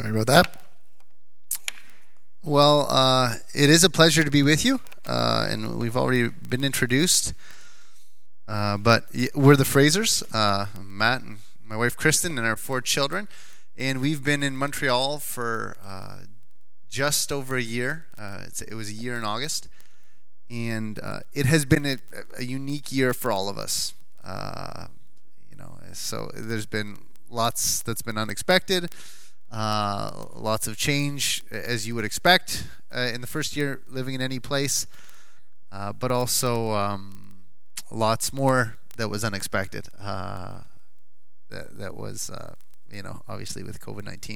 Sorry about that. Well, it is a pleasure to be with you, and we've already been introduced. But we're the Frasers, Matt and my wife Kristen and our 4 children, and we've been in Montreal for just over a year. It was a year in August, and it has been a unique year for all of us. So there's been lots that's been unexpected. Lots of change, as you would expect in the first year living in any place, but also lots more that was unexpected. That was, obviously with COVID-19.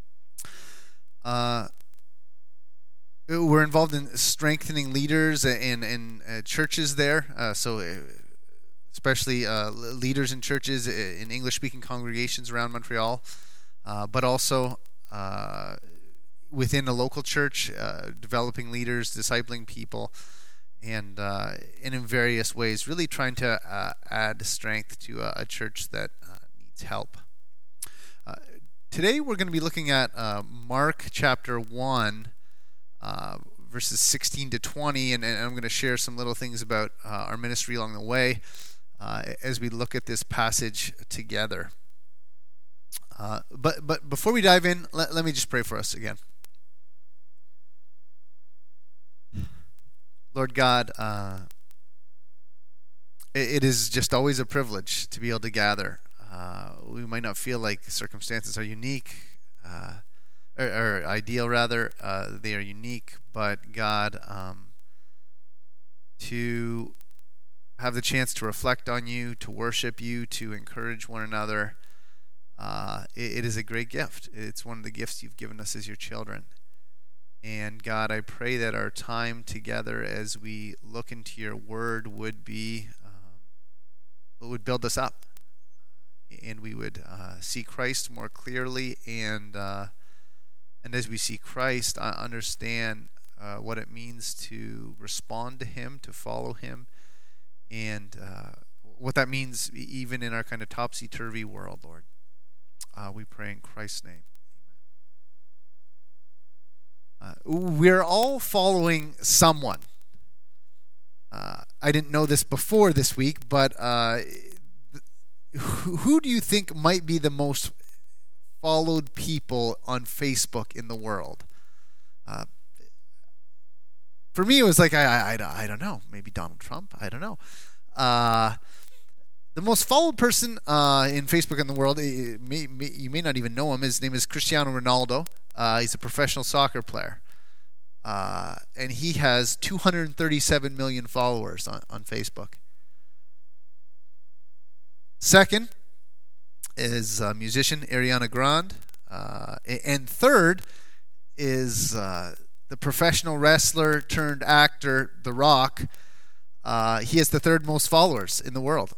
We're involved in strengthening leaders in churches there, especially leaders in churches in English-speaking congregations around Montreal. But also within a local church, developing leaders, discipling people, and in various ways, really trying to add strength to a church that needs help. Today we're going to be looking at Mark chapter 1, verses 16 to 20, and I'm going to share some little things about our ministry along the way as we look at this passage together. But before we dive in, let me just pray for us again. Lord God, it is just always a privilege to be able to gather. We might not feel like circumstances are unique, or ideal rather. They are unique, but God, to have the chance to reflect on you, to worship you, to encourage one another, it is a great gift. It's one of the gifts you've given us as your children. And God, I pray that our time together as we look into your word would build us up, and we would see Christ more clearly, and as we see Christ, understand what it means to respond to him, to follow him, and what that means even in our kind of topsy-turvy world, Lord. We pray in Christ's name. We're all following someone. I didn't know this before this week, but who do you think might be the most followed people on Facebook in the world? For me, it was like, I don't know. Maybe Donald Trump. I don't know. The most followed person in Facebook in the world, you may not even know him. His name is Cristiano Ronaldo. He's a professional soccer player. And he has 237 million followers on Facebook. Second is musician Ariana Grande. And third is the professional wrestler turned actor, The Rock. He has the third most followers in the world.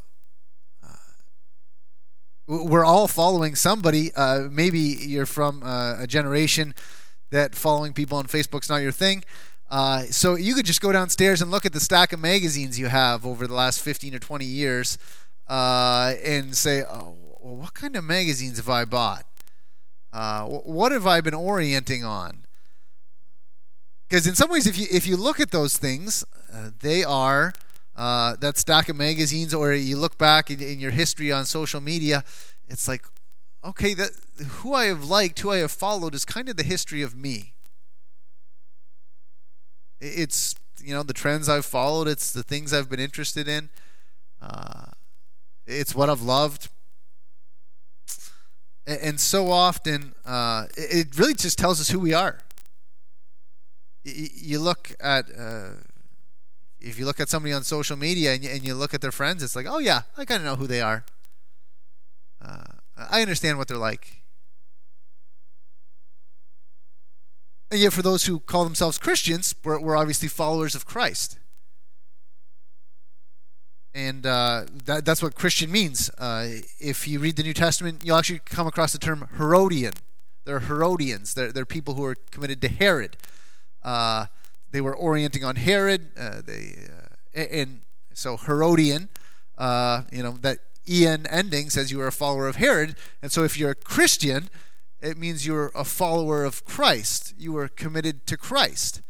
We're all following somebody. Maybe you're from a generation that following people on Facebook's not your thing. So you could just go downstairs and look at the stack of magazines you have over the last 15 or 20 years and say, oh, well, what kind of magazines have I bought? What have I been orienting on? Because in some ways, if you look at those things, they are... that stack of magazines, or you look back in your history on social media, it's like, okay, that who I have liked, who I have followed is kind of the history of me. It's, the trends I've followed, it's the things I've been interested in, it's what I've loved. And so often, it really just tells us who we are. You look at... If you look at somebody on social media and you look at their friends, it's like, oh yeah, I kind of know who they are. I understand what they're like. And yet for those who call themselves Christians, we're obviously followers of Christ. And that's what Christian means. If you read the New Testament, you'll actually come across the term Herodian. They're Herodians. They're people who are committed to Herod. They were orienting on Herod. And so Herodian, that En ending says you are a follower of Herod. And so if you're a Christian, It means you're a follower of Christ. You are committed to Christ.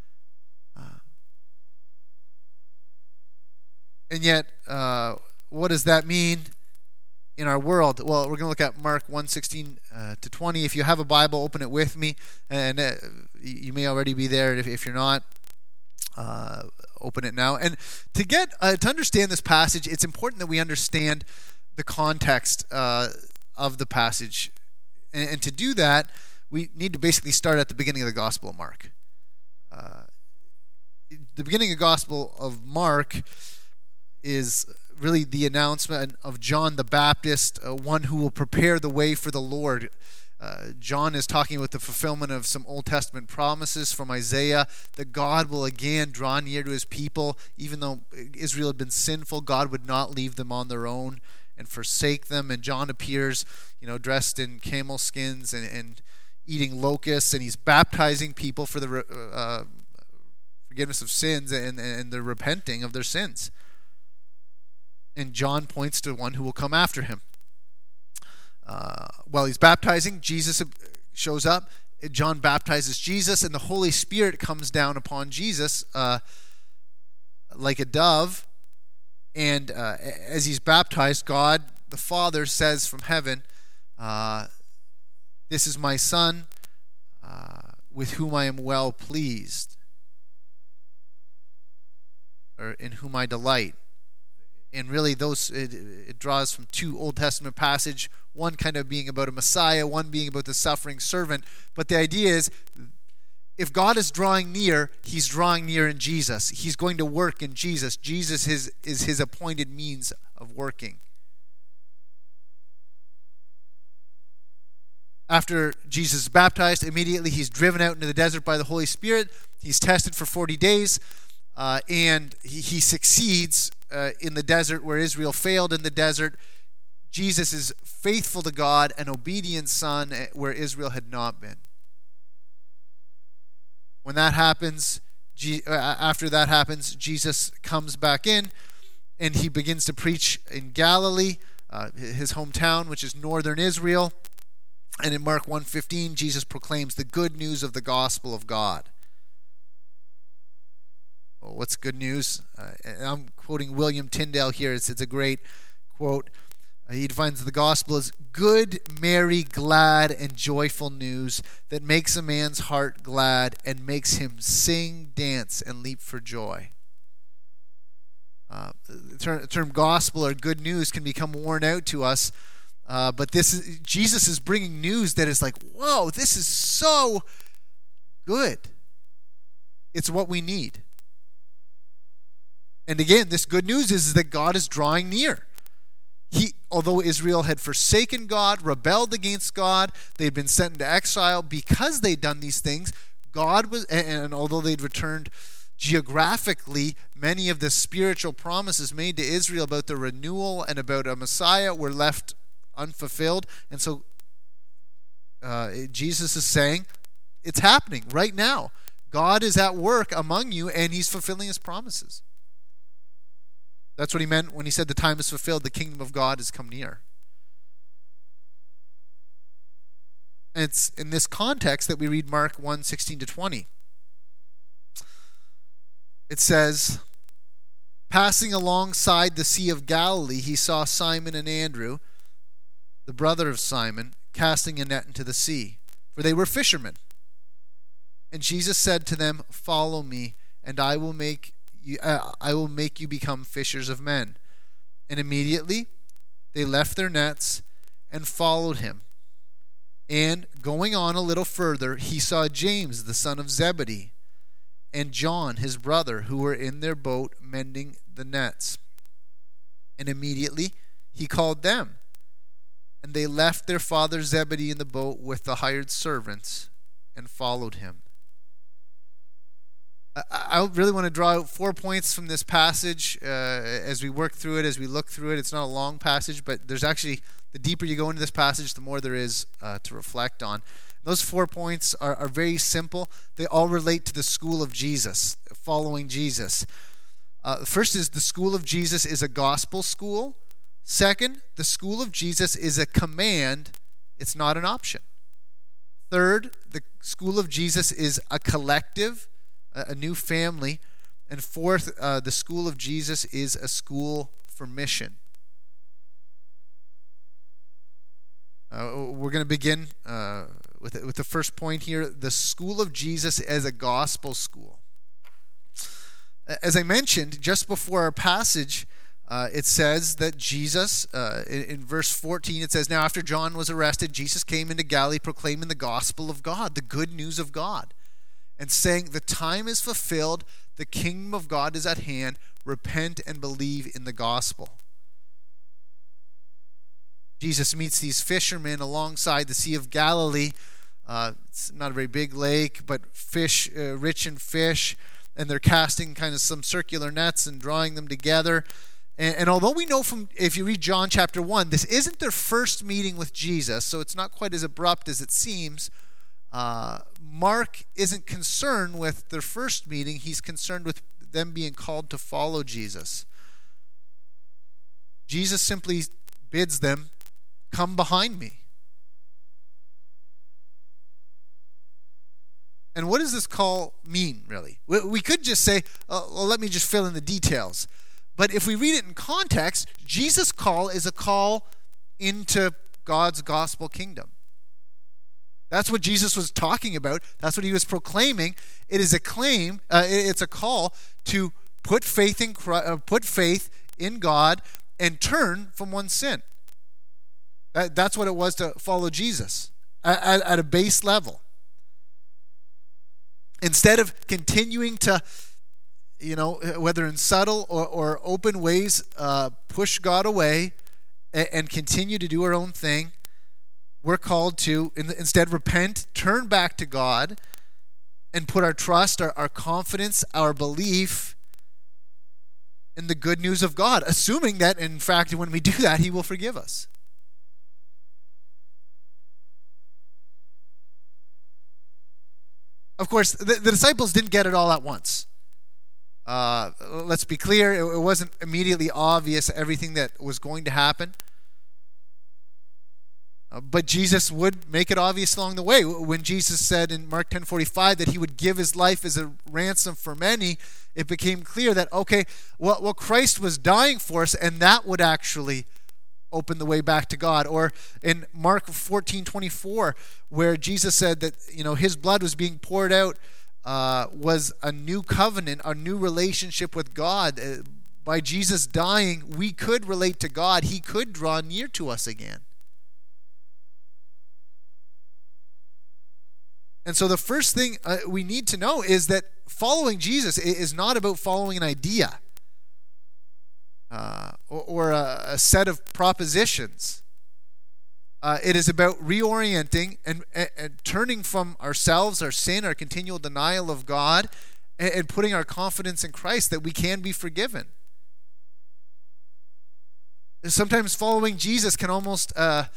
And yet, what does that mean in our world? Well, we're going to look at Mark 1:16 to 20. If you have a Bible, open it with me. And you may already be there. If you're not, open it now. And to understand this passage, it's important that we understand the context of the passage. And to do that, we need to basically start at the beginning of the Gospel of Mark. The beginning of the Gospel of Mark is really the announcement of John the Baptist, one who will prepare the way for the Lord. John is talking about the fulfillment of some Old Testament promises from Isaiah, that God will again draw near to his people. Even though Israel had been sinful, God would not leave them on their own and forsake them. And John appears, dressed in camel skins and eating locusts, and he's baptizing people for the forgiveness of sins and the repenting of their sins. And John points to one who will come after him. While he's baptizing, Jesus shows up. John baptizes Jesus, and the Holy Spirit comes down upon Jesus like a dove. And as he's baptized, God the Father says from heaven, "This is my Son, with whom I am well pleased," or in whom I delight. And really, it draws from two Old Testament passages, one kind of being about a Messiah, one being about the suffering servant. But the idea is, if God is drawing near, he's drawing near in Jesus. He's going to work in Jesus. Jesus is his appointed means of working. After Jesus is baptized, immediately he's driven out into the desert by the Holy Spirit. He's tested for 40 days, and he succeeds in the desert where Israel failed in the desert. Jesus is faithful to God, an obedient son where Israel had not been. When that happens, after that happens, Jesus comes back in, and he begins to preach in Galilee, his hometown, which is northern Israel. And in Mark 1:15, Jesus proclaims the good news of the gospel of God. Well, what's good news? I'm quoting William Tyndale here. It's a great quote. He defines the gospel as good, merry, glad, and joyful news that makes a man's heart glad and makes him sing, dance, and leap for joy. The term gospel or good news can become worn out to us, but Jesus is bringing news that is like, whoa, this is so good. It's what we need. And again, this good news is that God is drawing near. Although Israel had forsaken God, rebelled against God, they had been sent into exile because they'd done these things. And although they'd returned geographically, many of the spiritual promises made to Israel about the renewal and about a Messiah were left unfulfilled. And so Jesus is saying, it's happening right now. God is at work among you, and he's fulfilling his promises. That's what he meant when he said the time is fulfilled, the kingdom of God has come near. And it's in this context that we read Mark 1:16 to 20. It says, passing alongside the Sea of Galilee, he saw Simon and Andrew, the brother of Simon, casting a net into the sea, for they were fishermen. And Jesus said to them, follow me, and I will make you become fishers of men. And immediately they left their nets and followed him. And going on a little further, he saw James, the son of Zebedee, and John, his brother, who were in their boat mending the nets. And immediately he called them. And they left their father Zebedee in the boat with the hired servants and followed him. I really want to draw out 4 points from this passage as we work through it, as we look through it. It's not a long passage, but there's actually, the deeper you go into this passage, the more there is to reflect on. Those 4 points are very simple. They all relate to the school of Jesus, following Jesus. First is the school of Jesus is a gospel school. Second, the school of Jesus is a command. It's not an option. Third, the school of Jesus is a collective, a new family. And fourth, the school of Jesus is a school for mission. We're going to begin with the first point here, the school of Jesus as a gospel school. As I mentioned, just before our passage, it says that Jesus, in verse 14, it says, "Now after John was arrested, Jesus came into Galilee proclaiming the gospel of God," the good news of God, and saying, "The time is fulfilled, the kingdom of God is at hand, repent and believe in the gospel." Jesus meets these fishermen alongside the Sea of Galilee. It's not a very big lake, but fish, rich in fish, and they're casting kind of some circular nets and drawing them together. And although we know from, if you read John chapter 1, this isn't their first meeting with Jesus, so it's not quite as abrupt as it seems. Mark isn't concerned with their first meeting. He's concerned with them being called to follow Jesus. Jesus simply bids them, "Come behind me." And what does this call mean, really? We could just say, well, let me just fill in the details. But if we read it in context, Jesus' call is a call into God's gospel kingdom. That's what Jesus was talking about. That's what he was proclaiming. It is a claim. It's a call to put faith in God and turn from one's sin. That's what it was to follow Jesus at a base level. Instead of continuing to, whether in subtle or open ways, push God away and continue to do our own thing, we're called to instead repent, turn back to God, and put our trust, our confidence, our belief in the good news of God, assuming that, in fact, when we do that, he will forgive us. Of course, the disciples didn't get it all at once. Let's be clear, it wasn't immediately obvious everything that was going to happen. But Jesus would make it obvious along the way. When Jesus said in Mark 10:45 that he would give his life as a ransom for many, it became clear that, okay, well, Christ was dying for us, and that would actually open the way back to God. Or in Mark 14:24, where Jesus said that his blood was being poured out, was a new covenant, a new relationship with God. By Jesus dying, we could relate to God. He could draw near to us again. And so the first thing we need to know is that following Jesus is not about following an idea or a set of propositions. It is about reorienting and turning from ourselves, our sin, our continual denial of God, and putting our confidence in Christ that we can be forgiven. And sometimes following Jesus can almost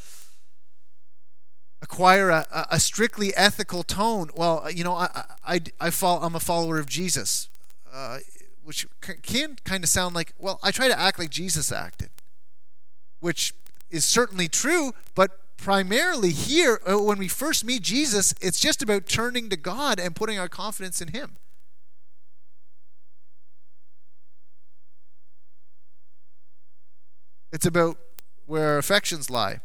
acquire a strictly ethical tone. Well, I'm a follower of Jesus, which can kind of sound like, well, I try to act like Jesus acted, which is certainly true, but primarily here, when we first meet Jesus, it's just about turning to God and putting our confidence in him. It's about where our affections lie.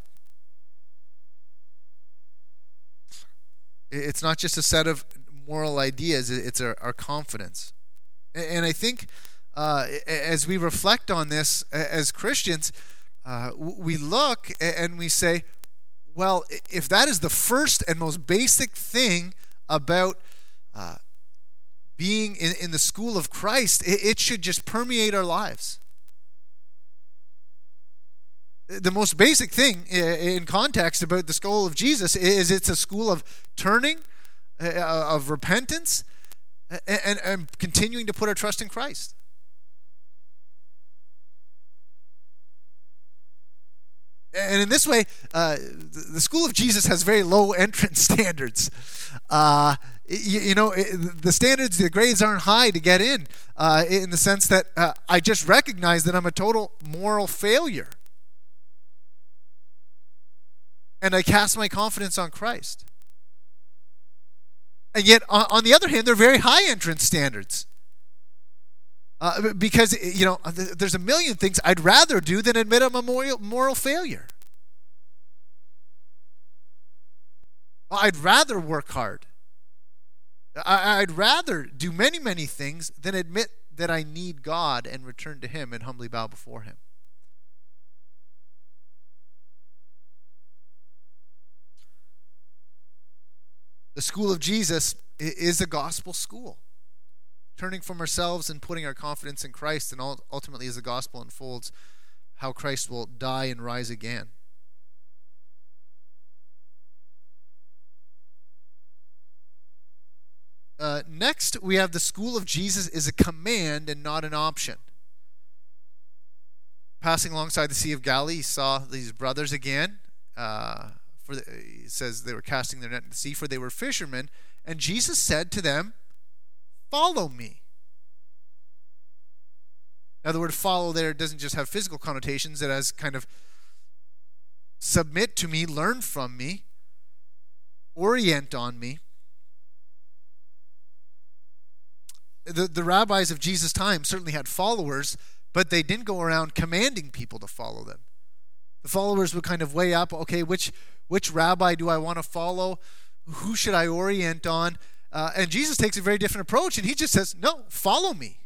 It's not just a set of moral ideas, it's our confidence. And I think as we reflect on this as Christians, we look and we say, well, if that is the first and most basic thing about being in the school of Christ, it should just permeate our lives. The most basic thing in context about the school of Jesus is it's a school of turning, of repentance, and continuing to put our trust in Christ. And in this way, the school of Jesus has very low entrance standards. The standards, the grades aren't high to get in the sense that I just recognize that I'm a total moral failure. And I cast my confidence on Christ. And yet, on the other hand, they're very high entrance standards. Because, there's a million things I'd rather do than admit I'm a moral failure. I'd rather work hard. I'd rather do many, many things than admit that I need God and return to Him and humbly bow before Him. The school of Jesus is a gospel school. Turning from ourselves and putting our confidence in Christ, and ultimately as the gospel unfolds, how Christ will die and rise again. Next, we have the school of Jesus is a command and not an option. Passing alongside the Sea of Galilee, he saw these brothers again. He says they were casting their net in the sea, for they were fishermen. And Jesus said to them, "Follow me." Now, the word follow there doesn't just have physical connotations. It has kind of submit to me, learn from me, orient on me. The rabbis of Jesus' time certainly had followers, but they didn't go around commanding people to follow them. The followers would kind of weigh up, okay, which rabbi do I want to follow? Who should I orient on? And Jesus takes a very different approach, and he just says, no, follow me.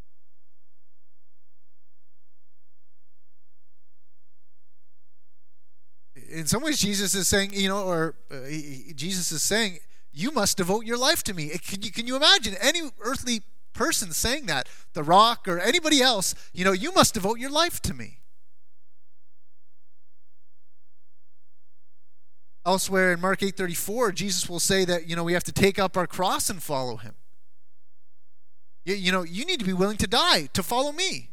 In some ways, Jesus is saying, Jesus is saying, you must devote your life to me. Can you imagine any earthly person saying that? The Rock or anybody else, you must devote your life to me. Elsewhere in Mark 8:34, Jesus will say that, we have to take up our cross and follow him. You need to be willing to die to follow me.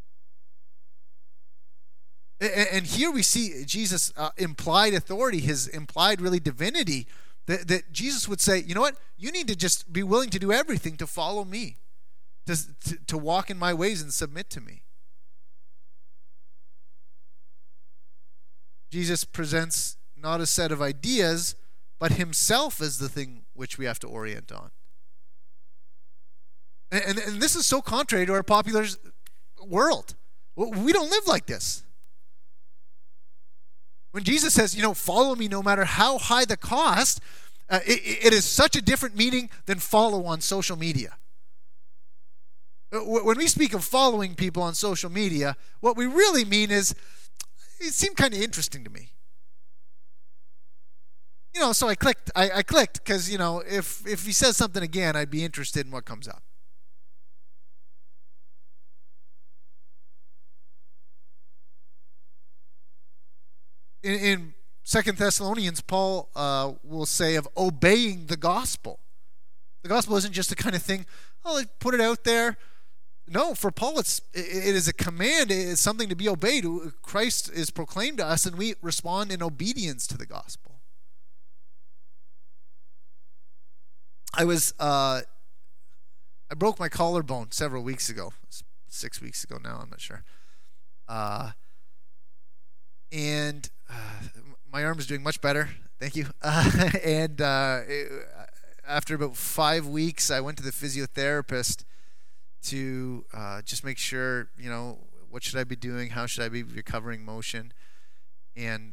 And here we see Jesus' implied authority, his implied really divinity, that Jesus would say, you know what? You need to just be willing to do everything to follow me, to walk in my ways and submit to me. Jesus presents not a set of ideas, but himself as the thing which we have to orient on. And this is so contrary to our popular world. We don't live like this. When Jesus says, follow me no matter how high the cost, it is such a different meaning than follow on social media. When we speak of following people on social media, what we really mean is, it seemed kind of interesting to me. So I clicked because, if he says something again, I'd be interested in what comes up. In 2 Thessalonians, Paul will say of obeying the gospel. The gospel isn't just the kind of thing, put it out there. No, for Paul, it is a command. It's something to be obeyed. Christ is proclaimed to us, and we respond in obedience to the gospel. I broke my collarbone several weeks ago. 6 weeks ago now, I'm not sure. And my arm is doing much better. Thank you. After about 5 weeks, I went to the physiotherapist to just make sure, what should I be doing? How should I be recovering motion? And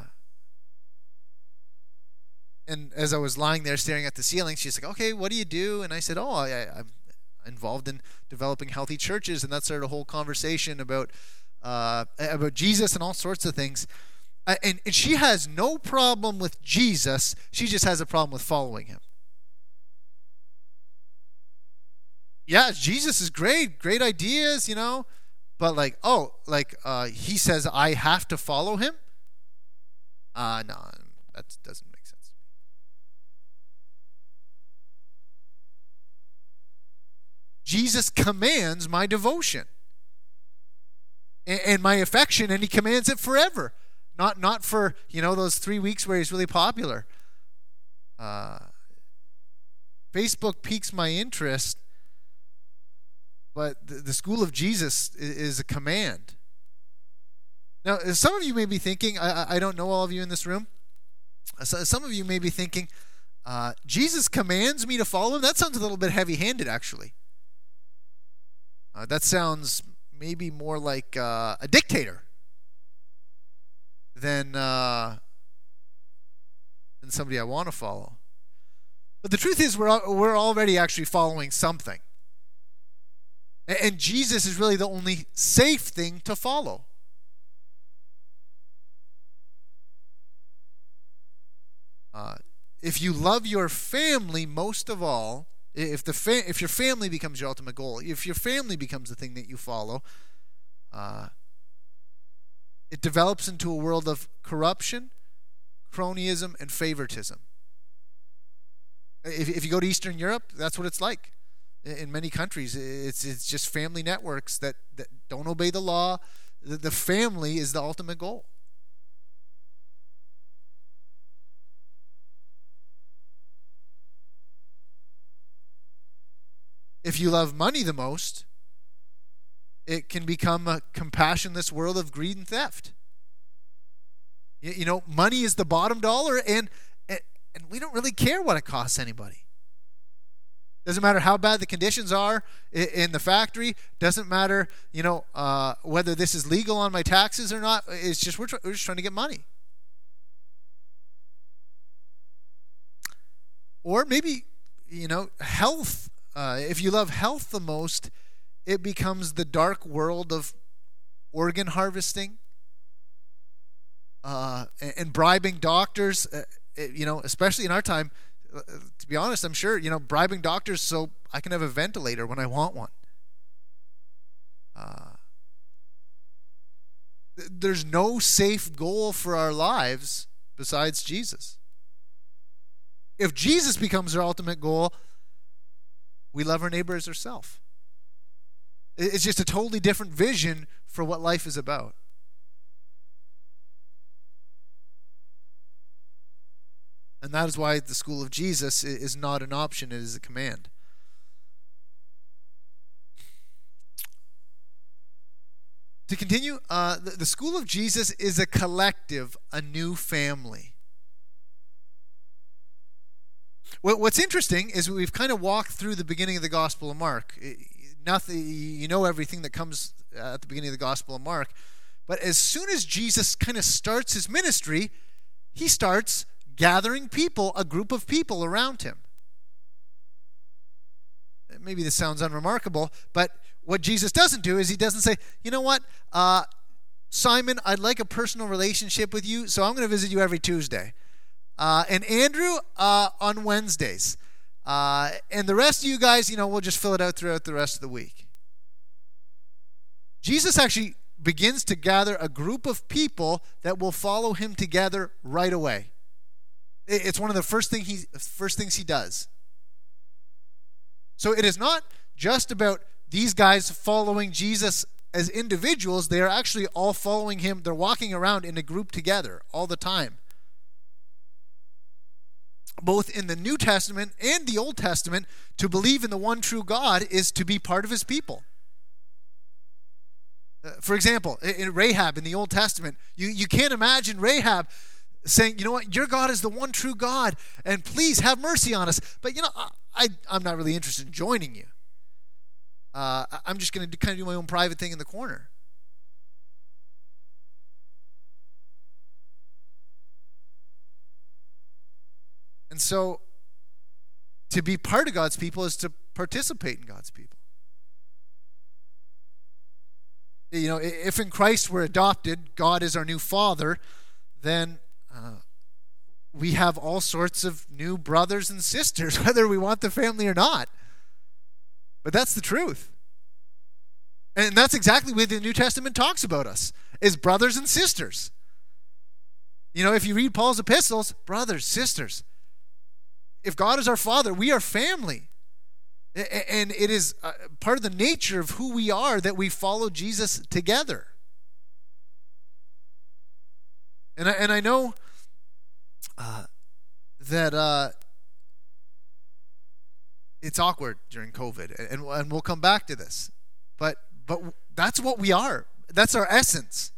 as I was lying there staring at the ceiling, she's like, okay, what do you do? And I said, I'm involved in developing healthy churches. And that started a whole conversation about Jesus and all sorts of things. And she has no problem with Jesus. She just has a problem with following him. Yeah, Jesus is great ideas, but he says I have to follow him? No, that doesn't make sense. Jesus commands my devotion and my affection, and he commands it forever. Not for, those 3 weeks where he's really popular. Facebook piques my interest, but the school of Jesus is a command. Now, some of you may be thinking, I don't know all of you in this room, some of you may be thinking, Jesus commands me to follow him. That sounds a little bit heavy-handed, actually. That sounds maybe more like a dictator than somebody I want to follow. But the truth is, we're already actually following something. And Jesus is really the only safe thing to follow. If you love your family most of all, if your family becomes your ultimate goal, if your family becomes the thing that you follow, it develops into a world of corruption, cronyism, and favoritism. If you go to Eastern Europe, that's what it's like. In many countries, it's just family networks that don't obey the law. The family is the ultimate goal. If you love money the most, it can become a compassionless world of greed and theft. You know, money is the bottom dollar, and we don't really care what it costs anybody. Doesn't matter how bad the conditions are in the factory. Doesn't matter, whether this is legal on my taxes or not. It's just we're just trying to get money. Or maybe, health. If you love health the most, it becomes the dark world of organ harvesting and bribing doctors. Especially in our time. To be honest, I'm sure, bribing doctors so I can have a ventilator when I want one. There's no safe goal for our lives besides Jesus. If Jesus becomes our ultimate goal, we love our neighbor as ourselves. It's just a totally different vision for what life is about. And that is why the school of Jesus is not an option, it is a command. To continue, the school of Jesus is a collective, a new family. What's interesting is we've kind of walked through the beginning of the Gospel of Mark. Everything that comes at the beginning of the Gospel of Mark. But as soon as Jesus kind of starts his ministry, he starts gathering people, a group of people around him. Maybe this sounds unremarkable, but what Jesus doesn't do is he doesn't say, you know what, Simon, I'd like a personal relationship with you, so I'm going to visit you every Tuesday. And Andrew, on Wednesdays. And the rest of you guys, we'll just fill it out throughout the rest of the week. Jesus actually begins to gather a group of people that will follow him together right away. It's one of the first things he does. So it is not just about these guys following Jesus as individuals. They are actually all following him. They're walking around in a group together all the time. Both in the New Testament and the Old Testament, to believe in the one true God is to be part of his people. For example, in Rahab in the Old Testament, you can't imagine Rahab saying, you know what, your God is the one true God, and please have mercy on us. But, I'm not really interested in joining you. I'm just going to kind of do my own private thing in the corner. And so, to be part of God's people is to participate in God's people. If in Christ we're adopted, God is our new Father, then we have all sorts of new brothers and sisters, whether we want the family or not. But that's the truth. And that's exactly what the New Testament talks about us, is brothers and sisters. If you read Paul's epistles, brothers, sisters. If God is our Father, we are family. And it is part of the nature of who we are that we follow Jesus together. And I know that it's awkward during COVID, and we'll come back to this. But that's what we are. That's our essence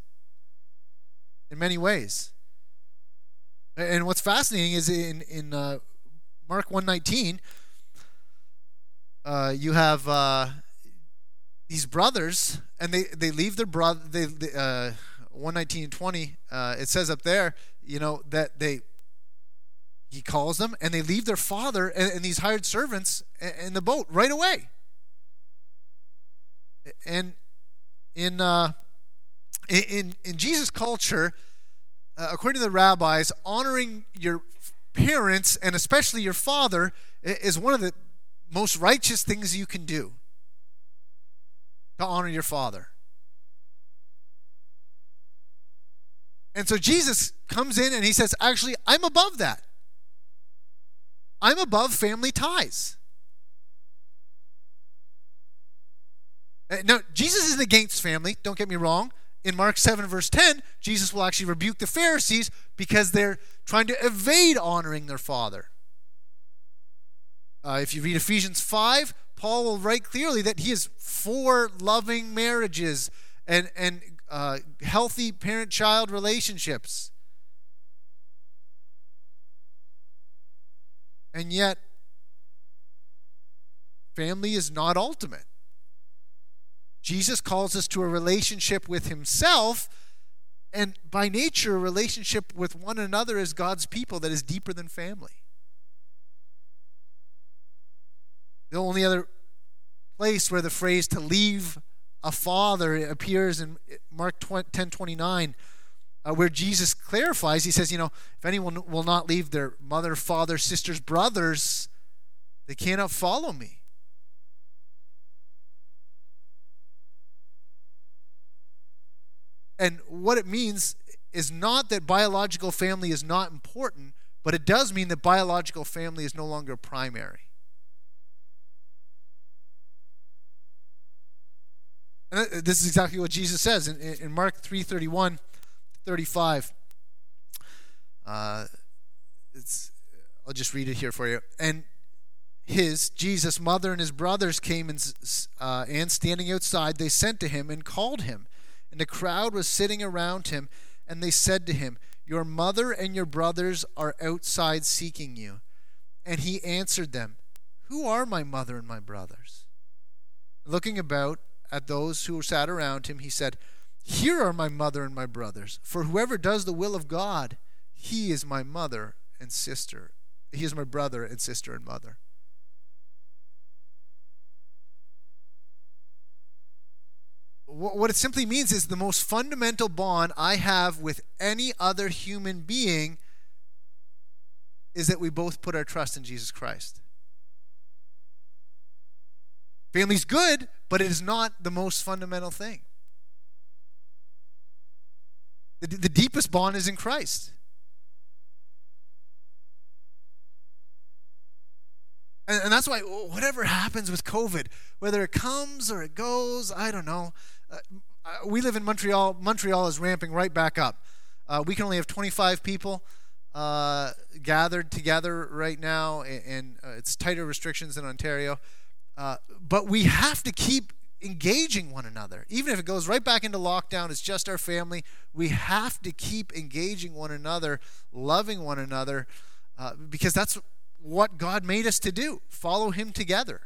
in many ways. And what's fascinating is in Mark 1:19, you have these brothers, and they leave their brother. They 1:19 and 20. It says up there, that he calls them, and they leave their father and these hired servants in the boat right away. And in Jesus' culture, according to the rabbis, honoring your parents and especially your father is one of the most righteous things you can do. To honor your father. And so Jesus comes in and he says, actually, I'm above that. I'm above family ties. Now, Jesus isn't against family, don't get me wrong. In Mark 7, verse 10, Jesus will actually rebuke the Pharisees because they're trying to evade honoring their father. If you read Ephesians 5, Paul will write clearly that he is for loving marriages and healthy parent-child relationships. And yet, family is not ultimate. Jesus calls us to a relationship with himself, and by nature, a relationship with one another as God's people that is deeper than family. The only other place where the phrase to leave a father appears in Mark 10:29, where Jesus clarifies. He says, if anyone will not leave their mother, father, sisters, brothers, they cannot follow me. And what it means is not that biological family is not important, but it does mean that biological family is no longer primary. And this is exactly what Jesus says in Mark 3:31, 35. I'll just read it here for you. And Jesus' mother and his brothers came and standing outside, they sent to him and called him. And the crowd was sitting around him, and they said to him, "Your mother and your brothers are outside seeking you." And he answered them, "Who are my mother and my brothers?" Looking about at those who sat around him, he said, "Here are my mother and my brothers. For whoever does the will of God, he is my mother and sister. He is my brother and sister and mother." What it simply means is the most fundamental bond I have with any other human being is that we both put our trust in Jesus Christ. Family's good, but it is not the most fundamental thing. The deepest bond is in Christ. And that's why whatever happens with COVID, whether it comes or it goes, I don't know. We live in Montreal. Montreal is ramping right back up. We can only have 25 people gathered together right now, and it's tighter restrictions in Ontario. But we have to keep engaging one another. Even if it goes right back into lockdown, it's just our family. We have to keep engaging one another, loving one another, because that's what God made us to do. Follow him together.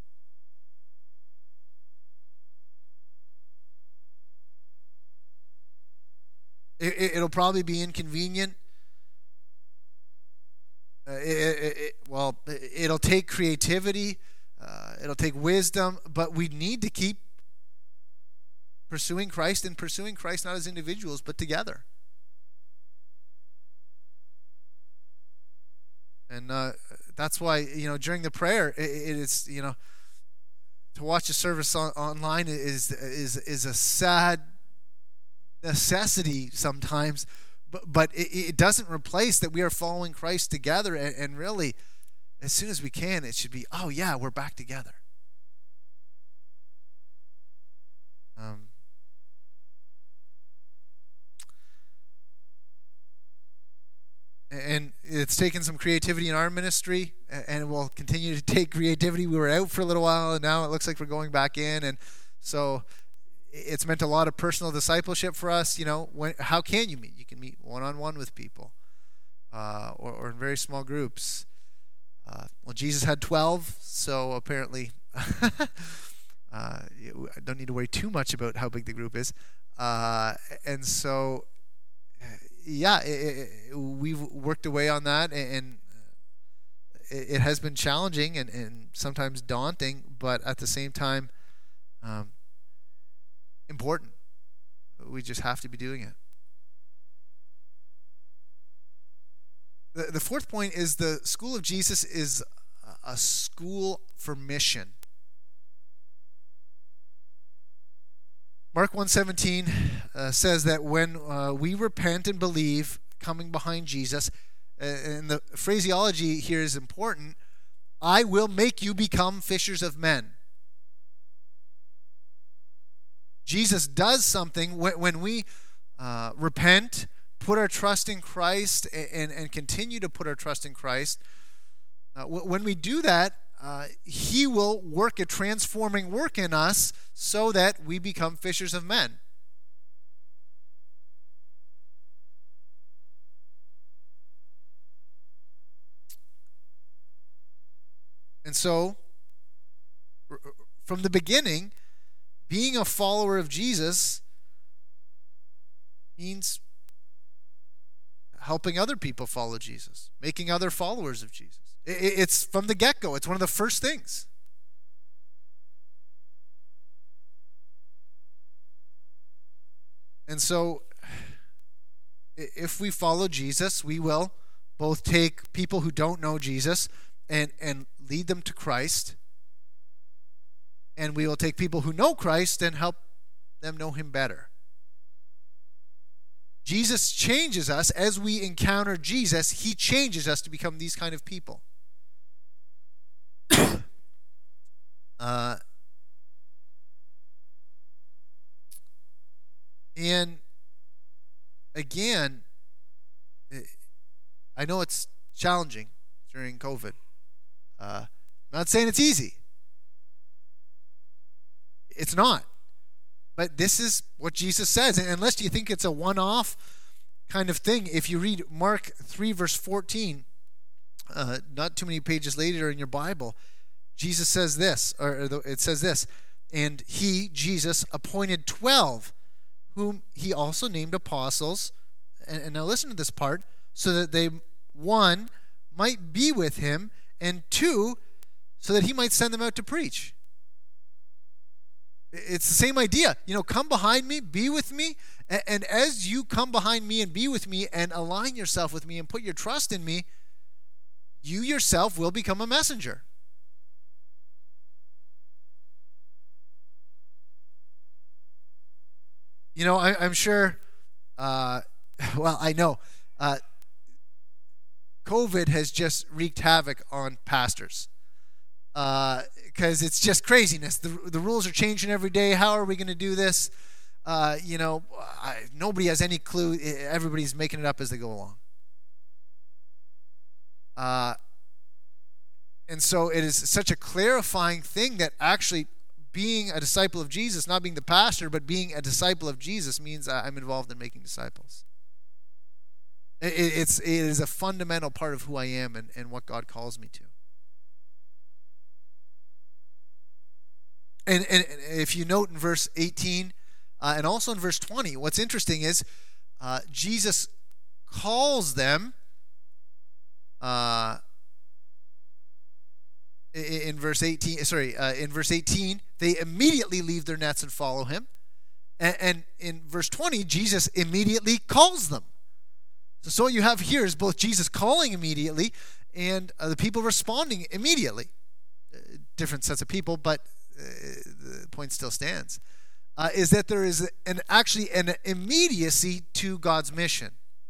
It'll probably be inconvenient. It'll take creativity. It'll take wisdom, but we need to keep pursuing Christ, and pursuing Christ not as individuals, but together. And that's why, during the prayer, it is, to watch a service online is a sad necessity sometimes, but it doesn't replace that we are following Christ together, and really, as soon as we can, it should be, oh yeah, we're back together. And it's taken some creativity in our ministry, and it will continue to take creativity. We were out for a little while, and now it looks like we're going back in, and so it's meant a lot of personal discipleship for us. How can you meet? You can meet one-on-one with people, or in very small groups. Well, Jesus had 12, so apparently I don't need to worry too much about how big the group is. And so, yeah, we've worked away on that, and it has been challenging and sometimes daunting, but at the same time, important. We just have to be doing it. The fourth point is the School of Jesus is a school for mission. Mark 1:17 says that when we repent and believe, coming behind Jesus, and the phraseology here is important, I will make you become fishers of men. Jesus does something when we repent, put our trust in Christ, and continue to put our trust in Christ. When we do that, He will work a transforming work in us so that we become fishers of men. And so, from the beginning, being a follower of Jesus means helping other people follow Jesus, making other followers of Jesus. It's from the get-go. It's one of the first things. And so, if we follow Jesus, we will both take people who don't know Jesus and lead them to Christ. And we will take people who know Christ and help them know Him better. Jesus changes us as we encounter Jesus. He changes us to become these kind of people. And again, I know it's challenging during COVID. I'm not saying it's easy. It's not. But this is what Jesus says. And unless you think it's a one-off kind of thing, if you read Mark 3, verse 14, not too many pages later in your Bible, Jesus says this, or it says this, and He, Jesus, appointed 12, whom He also named apostles. And now listen to this part, so that they, 1, might be with Him, and 2, so that He might send them out to preach. It's the same idea. Come behind me, be with me, and as you come behind me and be with me and align yourself with me and put your trust in me, you yourself will become a messenger. I'm sure, I know, COVID has just wreaked havoc on pastors. Because it's just craziness. The rules are changing every day. How are we going to do this? Nobody has any clue. Everybody's making it up as they go along. And so it is such a clarifying thing that actually being a disciple of Jesus, not being the pastor, but being a disciple of Jesus means I'm involved in making disciples. It is a fundamental part of who I am and what God calls me to. And if you note in verse 18 and also in verse 20, what's interesting is Jesus calls them in verse 18. In verse 18, they immediately leave their nets and follow Him. And in verse 20, Jesus immediately calls them. So what you have here is both Jesus calling immediately and the people responding immediately. Different sets of people, but the point still stands, is that there is actually an immediacy to God's mission.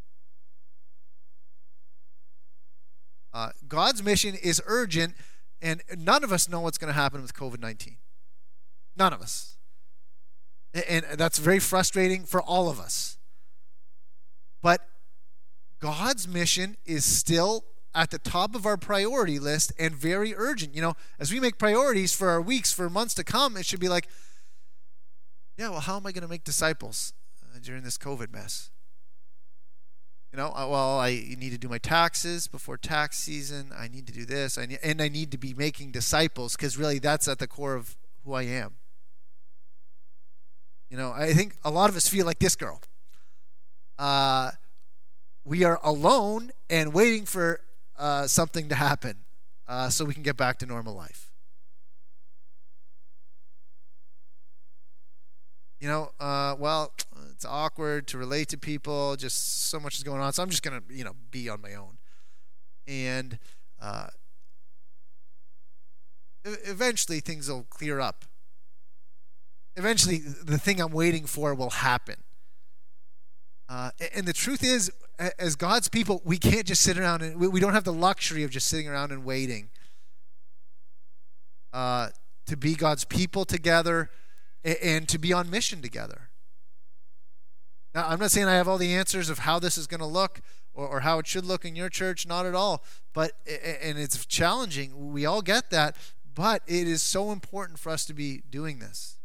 God's mission is urgent, and none of us know what's going to happen with COVID-19. None of us. And that's very frustrating for all of us. But God's mission is still at the top of our priority list and very urgent. As we make priorities for our weeks, for months to come, it should be like, how am I going to make disciples during this COVID mess? Well, I need to do my taxes before tax season. I need to do this. I need to be making disciples, because really that's at the core of who I am. I think a lot of us feel like this girl. We are alone and waiting for something to happen so we can get back to normal life. Well, it's awkward to relate to people. Just so much is going on. So I'm just going to, be on my own. And eventually things will clear up. Eventually the thing I'm waiting for will happen. And the truth is, as God's people, we can't just sit around and we don't have the luxury of just sitting around and waiting to be God's people together and to be on mission together. Now, I'm not saying I have all the answers of how this is going to look or how it should look in your church, not at all. But and it's challenging. We all get that, but it is so important for us to be doing this.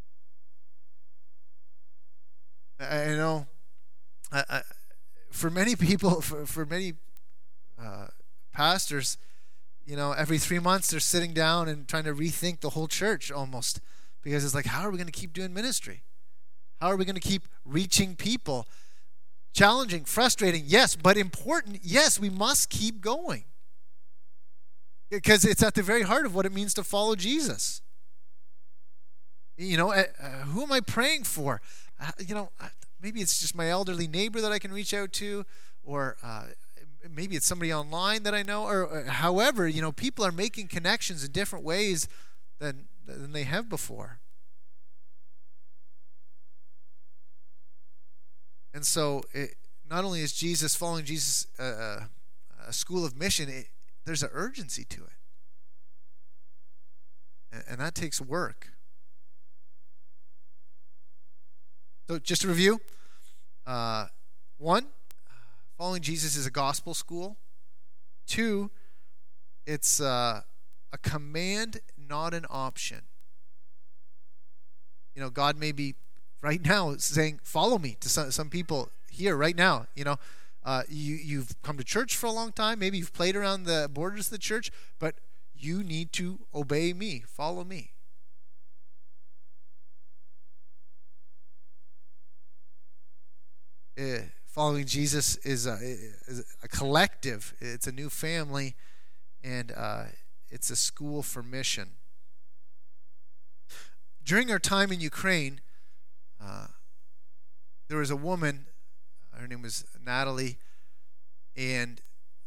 I know. For many people, for many pastors, every 3 months they're sitting down and trying to rethink the whole church almost, because it's like, how are we going to keep doing ministry? How are we going to keep reaching people? Challenging, frustrating, yes, but important, yes, we must keep going, because it's at the very heart of what it means to follow Jesus. Who am I praying for? Maybe it's just my elderly neighbor that I can reach out to, or maybe it's somebody online that I know, or however, people are making connections in different ways than they have before. And so not only is following Jesus a school of mission, there's an urgency to it. And that takes work. So just to review, one, following Jesus is a gospel school. Two, it's a command, not an option. God may be right now saying, follow me, to some people here right now. You've come to church for a long time. Maybe you've played around the borders of the church, but you need to obey me, follow me. Following Jesus is a collective. It's a new family, and it's a school for mission. During our time in Ukraine, there was a woman, her name was Natalie, and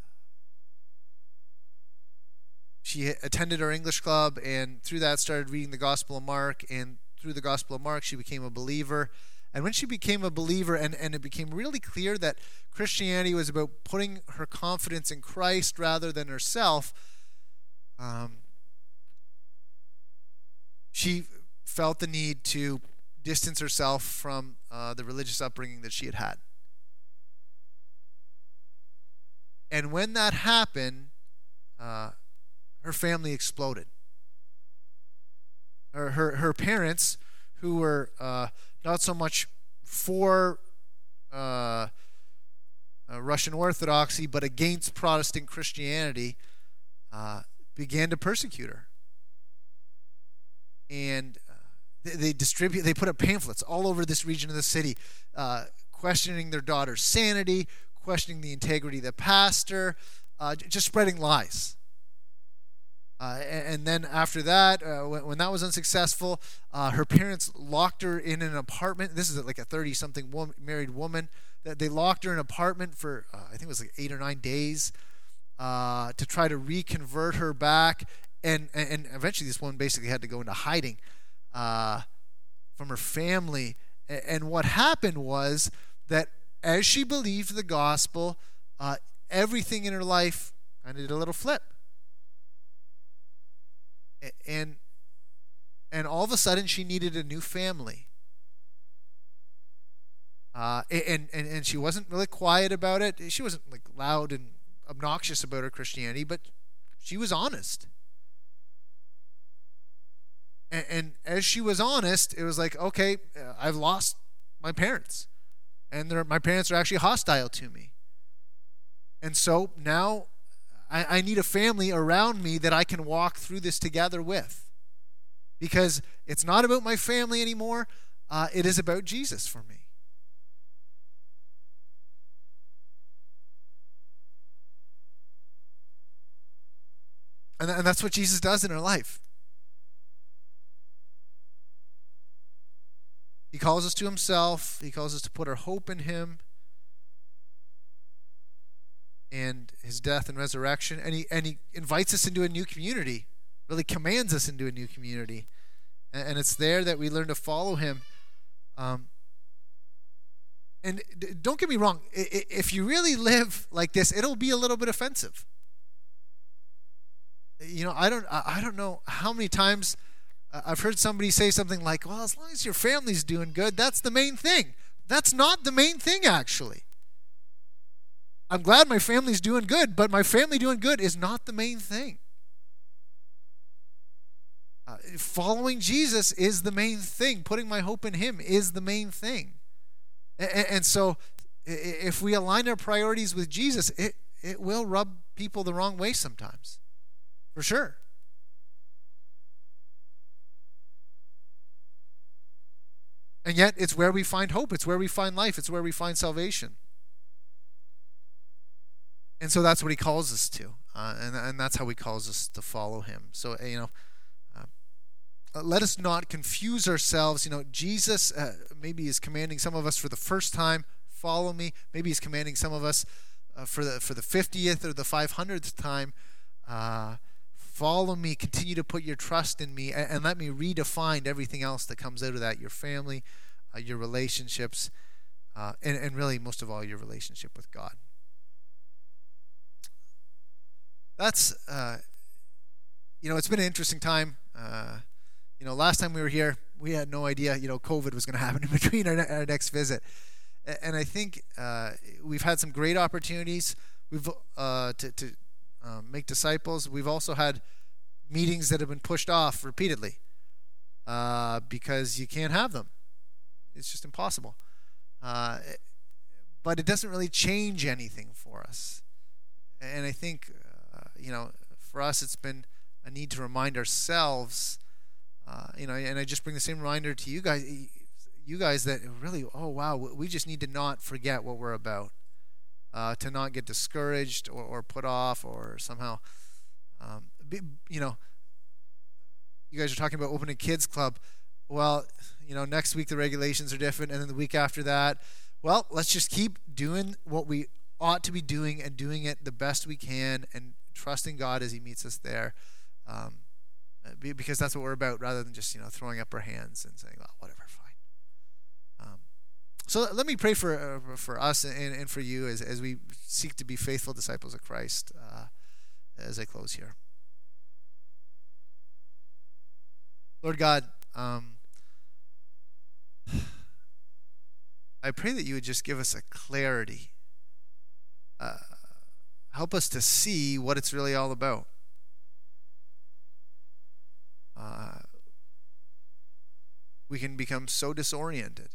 she attended our English club, and through that started reading the Gospel of Mark, and through the Gospel of Mark she became a believer. And when she became a believer, and it became really clear that Christianity was about putting her confidence in Christ rather than herself, she felt the need to distance herself from the religious upbringing that she had had. And when that happened, her family exploded. Her parents, who were not so much for Russian Orthodoxy, but against Protestant Christianity, began to persecute her. And they put up pamphlets all over this region of the city, questioning their daughter's sanity, questioning the integrity of the pastor, just spreading lies. And then after that, when that was unsuccessful, her parents locked her in an apartment. This is like a 30-something married woman. They locked her in an apartment for, I think it was like 8 or 9 days, to try to reconvert her back. And eventually this woman basically had to go into hiding from her family. And what happened was that as she believed the gospel, everything in her life kind of did a little flip. And all of a sudden she needed a new family. And she wasn't really quiet about it. She wasn't like loud and obnoxious about her Christianity, but she was honest. And as she was honest, it was like, okay, I've lost my parents. And my parents are actually hostile to me. And so now I need a family around me that I can walk through this together with. Because it's not about my family anymore. It is about Jesus for me. And that's what Jesus does in our life. He calls us to himself. He calls us to put our hope in him and his death and resurrection. And he invites us into a new community, really commands us into a new community. And it's there that we learn to follow him. And don't get me wrong, if you really live like this, it'll be a little bit offensive. You know, I don't know how many times I've heard somebody say something like, well, as long as your family's doing good, that's the main thing. That's not the main thing, actually. I'm glad my family's doing good, but my family doing good is not the main thing. Following Jesus is the main thing. Putting my hope in him is the main thing. And so if we align our priorities with Jesus, it will rub people the wrong way sometimes. For sure. And yet, it's where we find hope. It's where we find life. It's where we find salvation. And so that's what he calls us to. And that's how he calls us to follow him. So, let us not confuse ourselves. You know, Jesus maybe is commanding some of us for the first time, follow me. Maybe he's commanding some of us for the 50th or the 500th time, follow me, continue to put your trust in me, and let me redefine everything else that comes out of that, your family, your relationships, and really, most of all, your relationship with God. That's, it's been an interesting time. Last time we were here, we had no idea, COVID was going to happen in between our next visit. And I think we've had some great opportunities to make disciples. We've also had meetings that have been pushed off repeatedly because you can't have them. It's just impossible. But it doesn't really change anything for us. And I think, for us, it's been a need to remind ourselves, and I just bring the same reminder to you guys that really, oh wow, we just need to not forget what we're about, to not get discouraged or put off or somehow, you guys are talking about opening a kids club. Well, next week the regulations are different, and then the week after that, well, let's just keep doing what we ought to be doing and doing it the best we can and trusting God as he meets us there. Because that's what we're about, rather than just throwing up our hands and saying, "Well, whatever, fine." So let me pray for us and for you as we seek to be faithful disciples of Christ. As I close here, Lord God, I pray that you would just give us a clarity. Help us to see what it's really all about. We can become so disoriented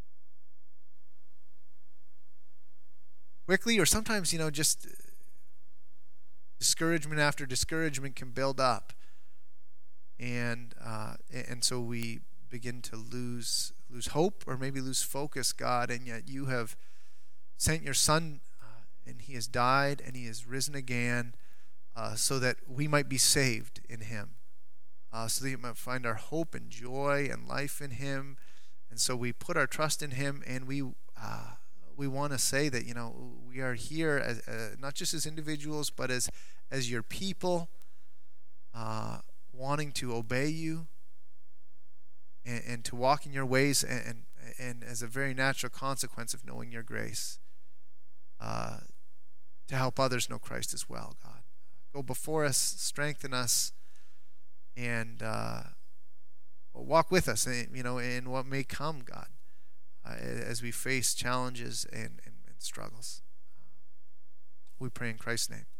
quickly, or sometimes, just discouragement after discouragement can build up, and so we begin to lose hope, or maybe lose focus, God. And yet you have sent your Son, and he has died and he has risen again, so that we might be saved in him. So that you might find our hope and joy and life in him. And so we put our trust in him, and we want to say that, we are here as, not just as individuals, but as your people, wanting to obey you and to walk in your ways, and as a very natural consequence of knowing your grace, to help others know Christ as well, God. Go before us, strengthen us, and walk with us, in what may come, God, as we face challenges and struggles. We pray in Christ's name.